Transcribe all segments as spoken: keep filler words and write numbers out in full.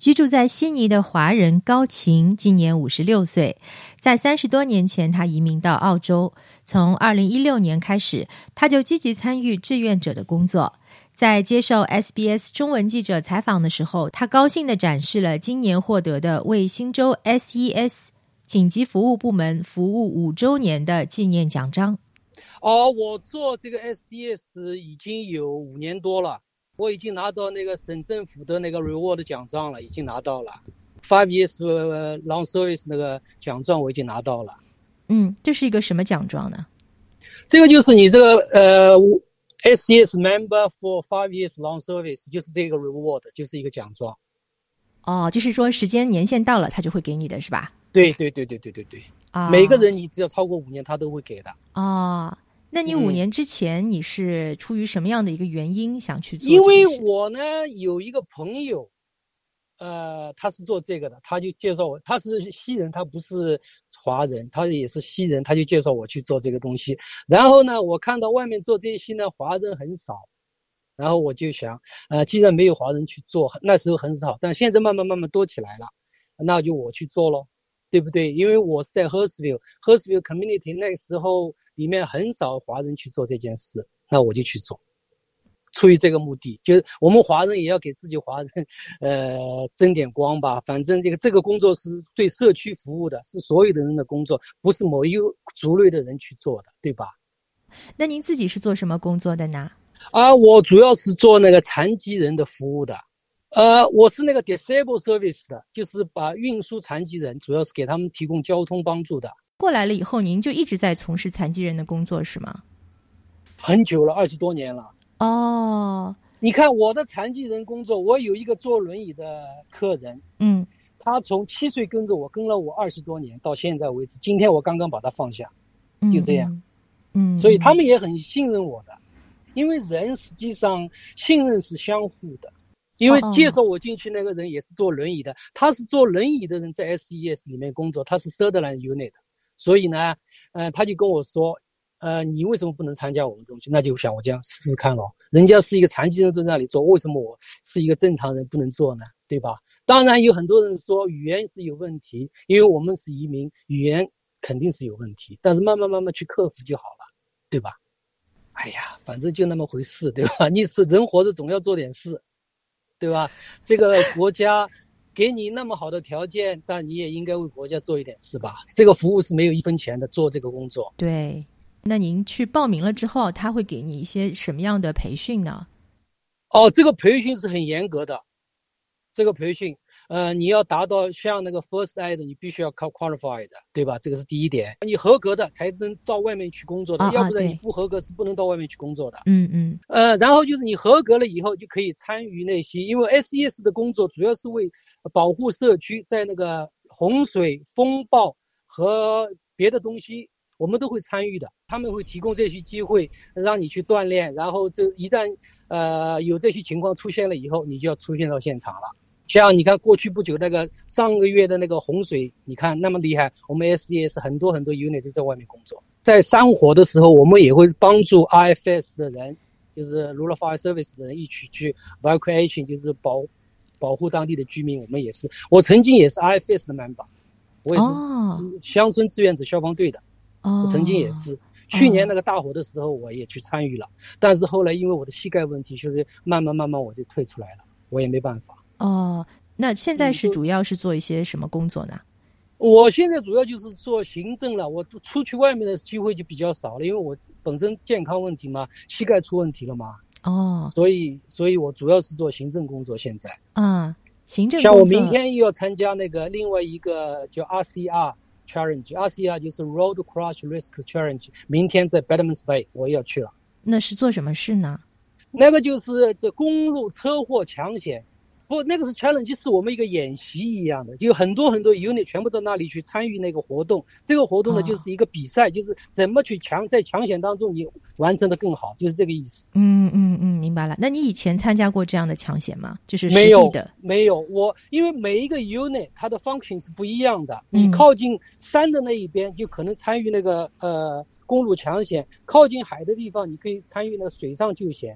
居住在悉尼的华人高琴今年五十六岁，在三十多年前他移民到澳洲，从二零一六年开始，他就积极参与志愿者的工作。在接受 S B S 中文记者采访的时候，他高兴地展示了今年获得的为新州 S E S 紧急服务部门服务五周年的纪念奖章。 哦，我做这个 S E S 已经有五年多了，我已经拿到那个省政府的那个 reward 奖章了，已经拿到了 five years long service 那个奖状我已经拿到了。 嗯，这是一个什么奖状呢？ 这个就是你这个呃 S E S member for five years long service， 就是这个 reward， 就是一个奖状。 哦，就是说时间年限到了他就会给你的是吧？ 对对对对对对对、哦、每个人你只要超过五年他都会给的。 哦，那你五年之前你是出于什么样的一个原因想去做？ 因为我呢有一个朋友呃，他是做这个的，他就介绍我，他是西人，他不是华人，他也是西人，他就介绍我去做这个东西。然后呢我看到外面做这些呢华人很少，然后我就想呃，既然没有华人去做，那时候很少，但现在慢慢慢慢多起来了，那就我去做咯，对不对？因为我是在 Hurstville Hurstville Community 那个时候里面很少华人去做这件事，那我就去做，出于这个目的，就是我们华人也要给自己华人呃争点光吧。反正这个这个工作是对社区服务的，是所有的人的工作，不是某一个族类的人去做的，对吧？ 那您自己是做什么工作的呢？ 啊，我主要是做那个残疾人的服务的。呃，我是那个 disable service 的，就是把运输残疾人，主要是给他们提供交通帮助的。 过来了以后您就一直在从事残疾人的工作是吗？ 很久了，二十多年了。 哦， 你看我的残疾人工作，我有一个坐轮椅的客人， 嗯， 他从七岁跟着我，跟了我二十多年，到现在为止，今天我刚刚把他放下，就这样。 嗯， 所以他们也很信任我的，因为人实际上信任是相互的。因为介绍我进去那个人也是坐轮椅的，他是坐轮椅的人在 S E S 里面工作，他是 Sutherland Unit， 所以呢，呃，他就跟我说，呃，你为什么不能参加我们东西？那就想我这样试试看咯。人家是一个残疾人在那里做，为什么我是一个正常人不能做呢？对吧？当然有很多人说语言是有问题，因为我们是移民，语言肯定是有问题，但是慢慢慢慢去克服就好了，对吧？哎呀，反正就那么回事，对吧？你是人活着总要做点事，对吧？这个国家给你那么好的条件，但你也应该为国家做一点事吧。这个服务是没有一分钱的，做这个工作。 对，那您去报名了之后，他会给你一些什么样的培训呢？ 哦，这个培训是很严格的。这个培训，呃，你要达到像那个 First Aid， 你必须要 qualified 的，对吧？这个是第一点。你合格的才能到外面去工作的， 啊、 要不然你不合格是不能到外面去工作的。 嗯嗯。 呃，然后就是你合格了以后就可以参与那些，因为 S E S 的工作主要是为保护社区，在那个洪水、风暴和别的东西，我们都会参与的。他们会提供这些机会让你去锻炼，然后这一旦呃有这些情况出现了以后，你就要出现到现场了。像你看过去不久那个上个月的那个洪水，你看那么厉害，我们 S E S 很多很多 unit 就在外面工作。在山火的时候，我们也会帮助 R F S 的人，就是 Rural Fire Service 的人一起去 evacuation， 就是保保护当地的居民。我们也是，我曾经也是 R F S 的 member， 我也是乡村志愿者消防队的， 哦、 我曾经也是。去年那个大火的时候我也去参与了，但是后来因为我的膝盖问题，就是慢慢慢慢我就退出来了，我也没办法。 哦，那现在是主要是做一些什么工作呢？ 我现在主要就是做行政了，我出去外面的机会就比较少了，因为我本身健康问题嘛，膝盖出问题了嘛。 哦， 所以所以我主要是做行政工作现在。 啊，行政工作。 像我明天又要参加那个另外一个叫 R C R Challenge，R C R 就是 Road Crash Risk Challenge， 明天在 Badlands Bay 我也要去了。 那是做什么事呢？ 那个就是这公路车祸抢险。不，那个是 challenge， 是我们一个演习一样的，就很多很多 unit 全部到那里去参与那个活动。这个活动呢，哦、就是一个比赛，就是怎么去抢，在抢险当中你完成的更好，就是这个意思。 嗯嗯嗯，明白了。那你以前参加过这样的抢险吗？就是实地的？ 没有，没有。我因为每一个 unit 它的 function 是不一样的，嗯、你靠近山的那一边就可能参与那个呃公路抢险，靠近海的地方你可以参与那个水上救险。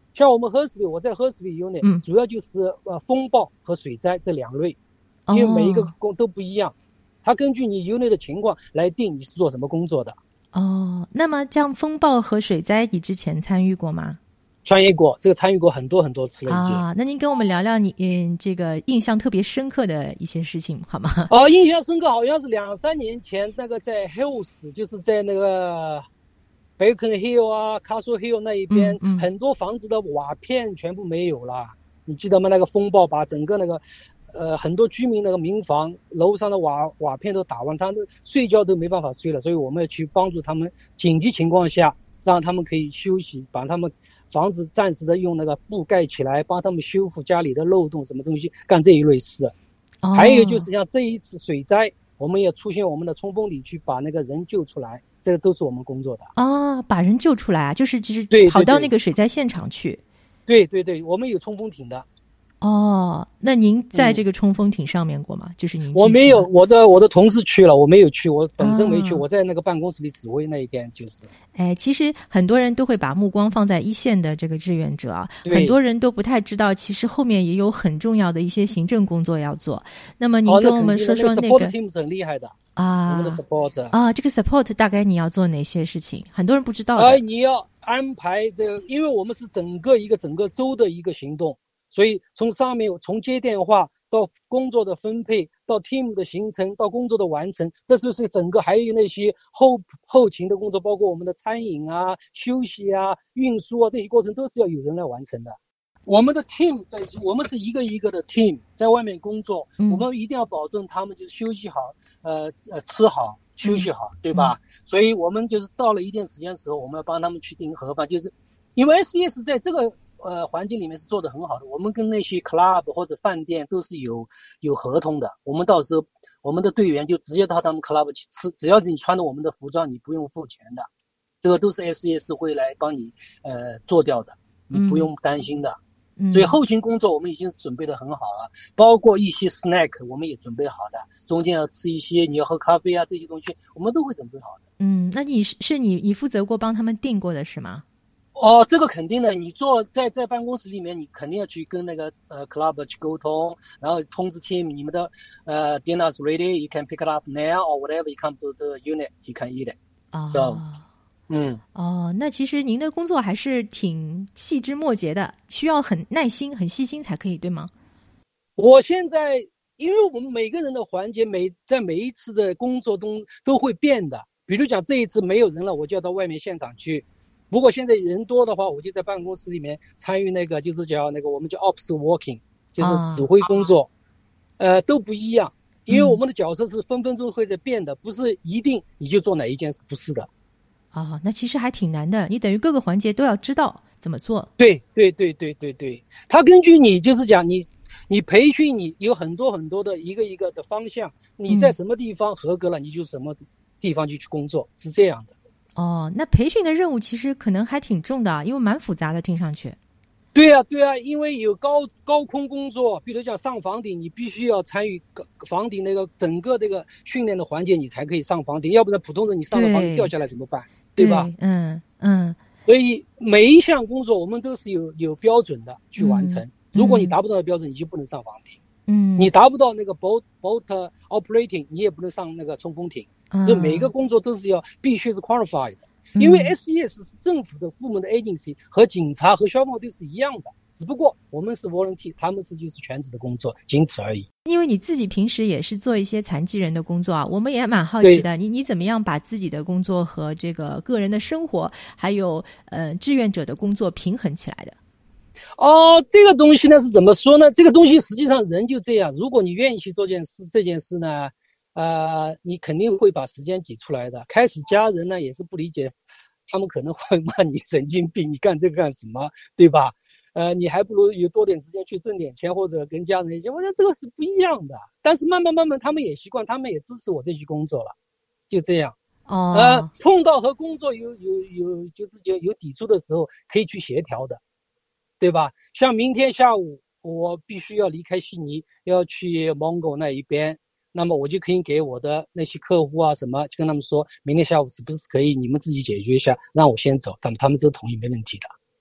像我们 Hersby， 我在 Hersby unit， 嗯， 主要就是呃风暴和水灾这两类，因为每一个工都不一样，它根据你 unit 的情况来定你是做什么工作的。 哦，那么这样风暴和水灾你之前参与过吗？ 参与过，这个参与过很多很多次了已经。 啊，那您跟我们聊聊你嗯这个印象特别深刻的一些事情好吗？ 哦，印象深刻好像是两三年前那个在 Hills， 就是在那个 Bacon Hill 啊 Castle Hill 那一边、 嗯嗯、 很多房子的瓦片全部没有了，你记得吗？那个风暴把整个那个呃很多居民那个民房楼上的瓦瓦片都打完，他们睡觉都没办法睡了，所以我们要去帮助他们，紧急情况下让他们可以休息，把他们房子暂时的用那个布盖起来，帮他们修复家里的漏洞什么东西，干这一类事。哦、还有就是像这一次水灾，我们也出现我们的冲锋艇去把那个人救出来，这个都是我们工作的。 哦，把人救出来啊，就是就是跑到那个水灾现场去。 对对对，我们有冲锋艇的。 哦，那您在这个冲锋艇上面过吗？嗯、就是您我没有，我的我的同事去了，我没有去，我本身没去，啊、我在那个办公室里指挥那一天就是。 哎，其实很多人都会把目光放在一线的这个志愿者啊，很多人都不太知道，其实后面也有很重要的一些行政工作要做。那么您跟我们说说那个。 哦、那个 support team 是很厉害的啊， 我们的 support 啊，这个 support 大概你要做哪些事情？很多人不知道的。 哎，你要安排这个，因为我们是整个一个整个州的一个行动。所以从上面从接电话到工作的分配到 team 的形成到工作的完成，这就是整个还有那些后后勤的工作，包括我们的餐饮啊、休息啊、运输啊，这些过程都是要有人来完成的。我们的 team 在我们是一个一个的 team 在外面工作，嗯、我们一定要保证他们就是休息好，呃呃吃好休息好，嗯、对吧？嗯、所以我们就是到了一定时间的时候，我们要帮他们去订盒饭，就是因为 S E S 在这个呃，环境里面是做得很好的。我们跟那些 club 或者饭店都是有有合同的。我们到时候我们的队员就直接到他们 club 去吃，只要你穿着我们的服装，你不用付钱的。这个都是 S E S 会来帮你呃做掉的，你不用担心的。嗯、所以后勤工作我们已经准备得很好了，包括一些 snack 我们也准备好的，中间要吃一些你要喝咖啡啊这些东西，我们都会准备好的。 嗯，那你是是你你负责过帮他们订过的是吗？ 哦，这个肯定的，你做在在办公室里面，你肯定要去跟那个呃 club 去沟通，然后通知 team 你们的呃 dinner is ready, you can pick it up now or whatever you come to the unit, you can eat it. Oh. So, 嗯， 哦，那其实您的工作还是挺细枝末节的，需要很耐心、很细心才可以，对吗？ 我现在因为我们每个人的环节每在每一次的工作中都会变的，比如讲这一次没有人了，我就要到外面现场去。如果现在人多的话，我就在办公室里面参与那个，就是叫那个我们叫 ops walking， 就是指挥工作，啊、呃，都不一样，因为我们的角色是分分钟会在变的，不是一定你就做哪一件事，不是的。 哦，那其实还挺难的，你等于各个环节都要知道怎么做。 对对对对对对，他根据你就是讲你你培训你有很多很多的一个一个的方向，你在什么地方合格了，嗯、你就什么地方就去工作，是这样的。 哦，那培训的任务其实可能还挺重的，因为蛮复杂的，听上去。 对啊，对啊，因为有高高空工作，比如讲上房顶，你必须要参与房顶那个整个这个训练的环节，你才可以上房顶，要不然普通人你上了房顶掉下来怎么办？对, 对吧？ 嗯嗯。 所以每一项工作我们都是有有标准的去完成，嗯、如果你达不到的标准，你就不能上房顶。嗯，你达不到那个 boat boat operating， 你也不能上那个冲锋艇。这每一个工作都是要必须是 qualified 的，因为 S E S 是政府的部门的 agency， 和警察和消防队是一样的，只不过我们是 volunteer， 他们是就是全职的工作，仅此而已。 因为你自己平时也是做一些残疾人的工作啊，我们也蛮好奇的，你你怎么样把自己的工作和这个个人的生活，还有呃志愿者的工作平衡起来的？ 哦，这个东西呢是怎么说呢？这个东西实际上人就这样，如果你愿意去做件事，这件事呢。呃，你肯定会把时间挤出来的。开始家人呢也是不理解，他们可能会骂你神经病，你干这个干什么，对吧？呃，你还不如有多点时间去挣点钱，或者跟家人一起。我觉得这个是不一样的。但是慢慢慢慢，他们也习惯，他们也支持我这去工作了，就这样。 哦。 呃，碰到和工作有有有就是有有抵触的时候，可以去协调的，对吧？像明天下午我必须要离开悉尼，要去蒙古那一边。那么我就可以给我的那些客户啊什么，就跟他们说明天下午是不是可以你们自己解决一下，让我先走，他们他们都同意，没问题的。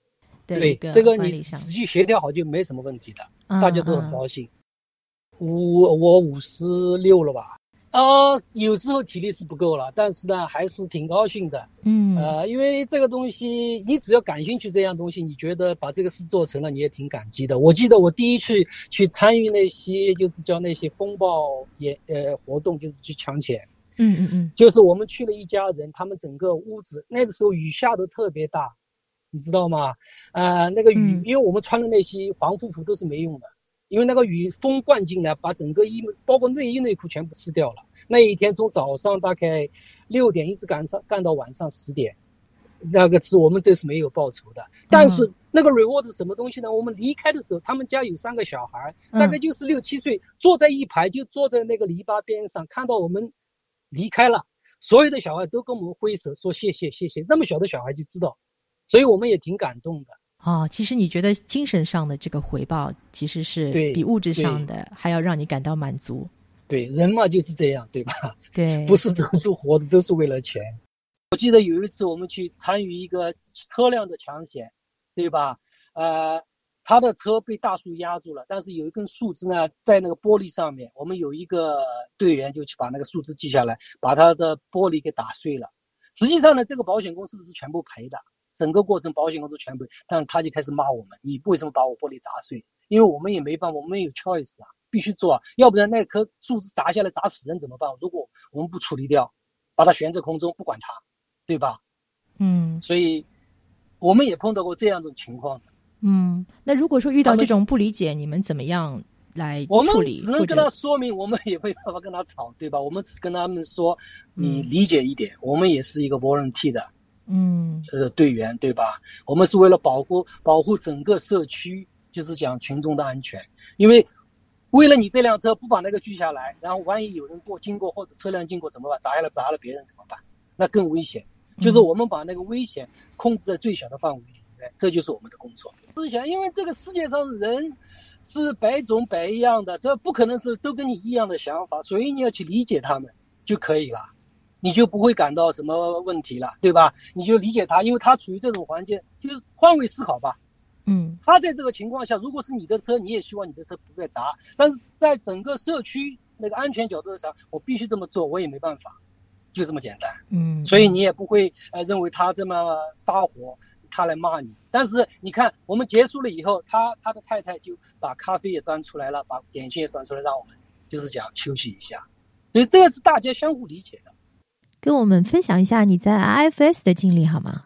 的一个对，这个你管理上， 仔细协调好就没什么问题的， 嗯大家都很高兴。五我五十六了吧？呃，有时候体力是不够了，但是呢，还是挺高兴的。 嗯， 呃，因为这个东西，你只要感兴趣这样东西，你觉得把这个事做成了，你也挺感激的。我记得我第一次去参与那些，就是叫那些风暴演呃活动，就是去抢钱。 嗯嗯嗯， 就是我们去了一家人，他们整个屋子那个时候雨下得特别大，你知道吗？呃，那个雨， 嗯因为我们穿的那些防护服都是没用的。因为那个雨风灌进来，把整个衣包括内衣内裤全部湿掉了。那一天从早上大概六点一直干上干到晚上十点，那个是我们这是没有报酬的。但是那个 reward 是什么东西呢？我们离开的时候，他们家有三个小孩，大概就是六七岁，坐在一排，就坐在那个篱笆边上，看到我们离开了，所有的小孩都跟我们挥手说谢谢谢谢。那么小的小孩就知道，所以我们也挺感动的。 哦，其实你觉得精神上的这个回报其实是比物质上的还要让你感到满足。 对，人嘛就是这样，对吧？ 对， 不是都是活的都是为了钱。我记得有一次我们去参与一个车辆的抢险，对吧？呃，他的车被大树压住了，但是有一根树枝呢在那个玻璃上面，我们有一个队员就去把那个树枝记下来，把他的玻璃给打碎了。实际上呢，这个保险公司是全部赔的。整个过程保险公司全部，但是他就开始骂我们，你为什么把我玻璃砸碎？因为我们也没办法，我们没有 choice 啊，必须做啊，要不然那棵树枝砸下来砸死人怎么办？如果我们不处理掉，把它悬在空中不管它，对吧？ 嗯， 所以我们也碰到过这样的情况的。 嗯，那如果说遇到这种不理解，你们怎么样来处理？ 我们只能跟他说明，我们也没办法跟他吵，对吧？我们只跟他们说，你理解一点，嗯、我们也是一个 volunteer 的。 嗯， 呃，队员对吧？我们是为了保护保护整个社区，就是讲群众的安全。因为为了你这辆车不把那个锯下来，然后万一有人过经过或者车辆经过怎么办？砸下来砸了别人怎么办？那更危险。就是我们把那个危险控制在最小的范围里面，这就是我们的工作。思想，因为这个世界上人是百种百样的，这不可能是都跟你一样的想法，所以你要去理解他们就可以了。你就不会感到什么问题了，对吧？你就理解他，因为他处于这种环境，就是换位思考吧。 嗯， 他在这个情况下，如果是你的车，你也希望你的车不被砸，但是在整个社区那个安全角度上，我必须这么做，我也没办法，就这么简单。 嗯， 所以你也不会呃认为他这么发火，他来骂你。但是你看，我们结束了以后，他他的太太就把咖啡也端出来了，把点心也端出来，让我们就是讲休息一下。所以这个是大家相互理解的。 跟我们分享一下你在 I F S 的经历好吗？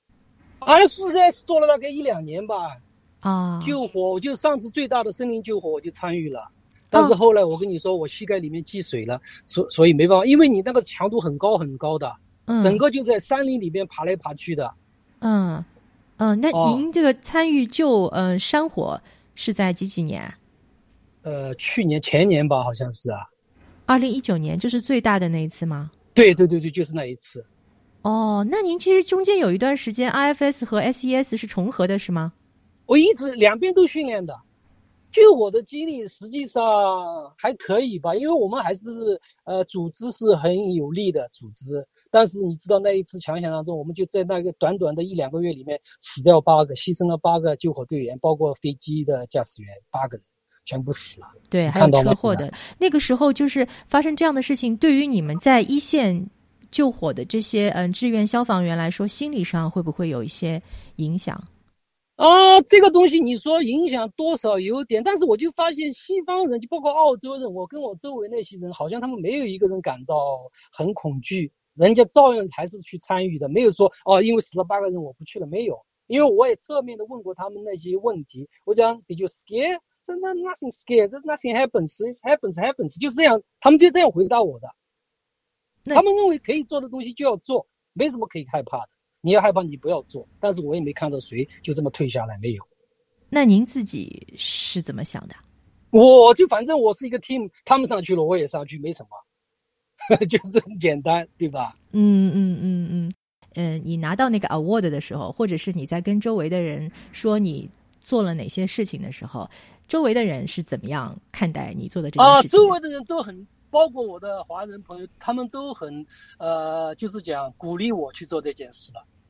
I F S 做了大概一两年吧。 啊， 救火，我就上次最大的森林救火我就参与了，但是后来我跟你说我膝盖里面积水了，所所以没办法，因为你那个强度很高很高的， 嗯， 整个就在山林里面爬来爬去的。 嗯嗯，那您这个参与救呃山火是在几几年？ 呃，去年前年吧，好像是啊。 二零一九年，就是最大的那一次吗？ 对对对对，就是那一次。 哦，那您其实中间有一段时间 I F S 和 S E S 是重合的是吗？ 我一直两边都训练的，就我的经历实际上还可以吧，因为我们还是呃组织是很有力的组织，但是你知道那一次抢险当中，我们就在那个短短的一两个月里面死掉八个，牺牲了八个救火队员，包括飞机的驾驶员，八个人全部死了。 对，还有车祸的。那个时候就是发生这样的事情，对于你们在一线救火的这些嗯志愿消防员来说，心理上会不会有一些影响？ 啊，这个东西你说影响多少有点，但是我就发现西方人，就包括澳洲人，我跟我周围那些人，好像他们没有一个人感到很恐惧，人家照样还是去参与的，没有说哦，因为死了八个人我不去了，没有。因为我也侧面的问过他们那些问题，我讲 Did you scare？ 真的 nothing scare， nothing happens， it happens happens， 就是这样，他们就这样回答我的。他们认为可以做的东西就要做，没什么可以害怕的。你要害怕你不要做，但是我也没看到谁就这么退下来，没有。 那您自己是怎么想的？ 我就反正我是一个 team， 他们上去了我也上去，没什么，就是很简单，对吧？ 嗯嗯嗯嗯。呃，你拿到那个 award 的时候，或者是你在跟周围的人说你做了哪些事情的时候，周围的人是怎么样看待你做的这件事情的？ 啊，周围的人都很，包括我的华人朋友，他们都很呃，就是讲鼓励我去做这件事了。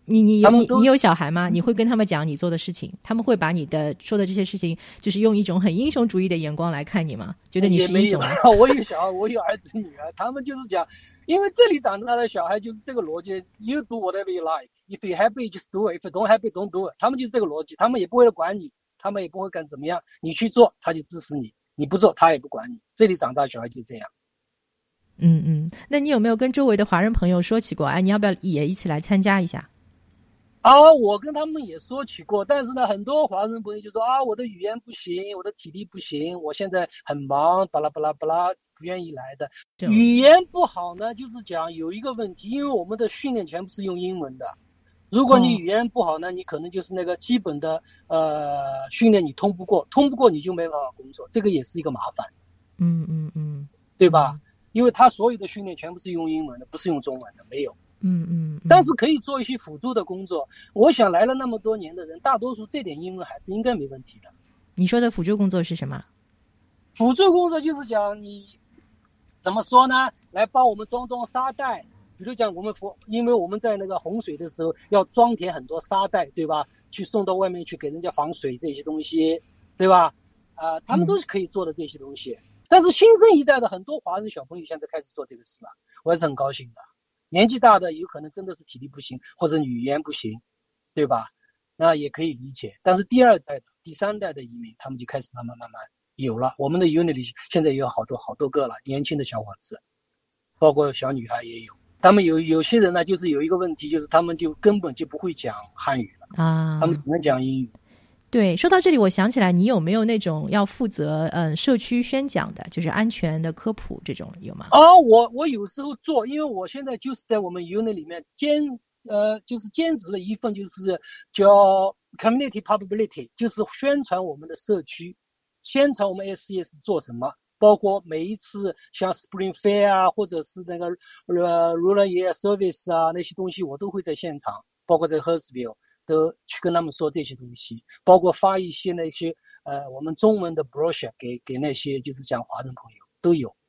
你你你他们都你有小孩吗？你会跟他们讲你做的事情，他们会把你的说的这些事情，就是用一种很英雄主义的眼光来看你吗？觉得你是英雄吗？ 也没有，我有小孩，我有儿子女儿，他们就是讲，因为这里长大的小孩就是这个逻辑 ，You do whatever you like, if you happy just do it, if you don't happy don't do it。他们就是这个逻辑，他们也不会管你，他们也不会干怎么样，你去做他就支持你，你不做他也不管你。这里长大小孩就这样。 嗯嗯，那你有没有跟周围的华人朋友说起过？哎，你要不要也一起来参加一下？ 啊，我跟他们也说起过，但是呢，很多华人朋友就说啊，我的语言不行，我的体力不行，我现在很忙，巴拉巴拉巴拉，不愿意来的。语言不好呢，就是讲有一个问题，因为我们的训练全部是用英文的。如果你语言不好呢，你可能就是那个基本的呃训练你通不过，通不过你就没办法工作，这个也是一个麻烦。 嗯嗯嗯， 对吧？因为他所有的训练全部是用英文的，不是用中文的，没有。 嗯嗯， 但是可以做一些辅助的工作。我想来了那么多年的人，大多数这点英文还是应该没问题的。 你说的辅助工作是什么？ 辅助工作就是讲你怎么说呢？来帮我们装装沙袋，比如讲我们因为我们在那个洪水的时候要装填很多沙袋，对吧？去送到外面去给人家防水这些东西，对吧？啊、呃，他们都是可以做的这些东西。嗯、但是新生一代的很多华人小朋友现在开始做这个事了，我还是很高兴的。年纪大的有可能真的是体力不行或者语言不行，对吧？那也可以理解。但是第二代的、第三代的移民，他们就开始慢慢慢慢有了。我们的 unit 里现在也有好多好多个了，年轻的小伙子，包括小女孩也有。他们有有些人呢，就是有一个问题，就是他们就根本就不会讲汉语了啊，他们只能讲英语。 对，说到这里，我想起来，你有没有那种要负责嗯社区宣讲的，就是安全的科普这种有吗？ 哦，我我有时候做，因为我现在就是在我们 unit 里面兼呃就是兼职的一份，就是叫 community publicity， 就是宣传我们的社区，宣传我们 S C S 做什么，包括每一次像 Spring Fair 啊，或者是那个呃 Rural Year Service 啊那些东西，我都会在现场，包括在 Hurstville。都去跟他们说这些东西，包括发一些那些呃我们中文的 brochure 给给那些就是讲华人朋友都有。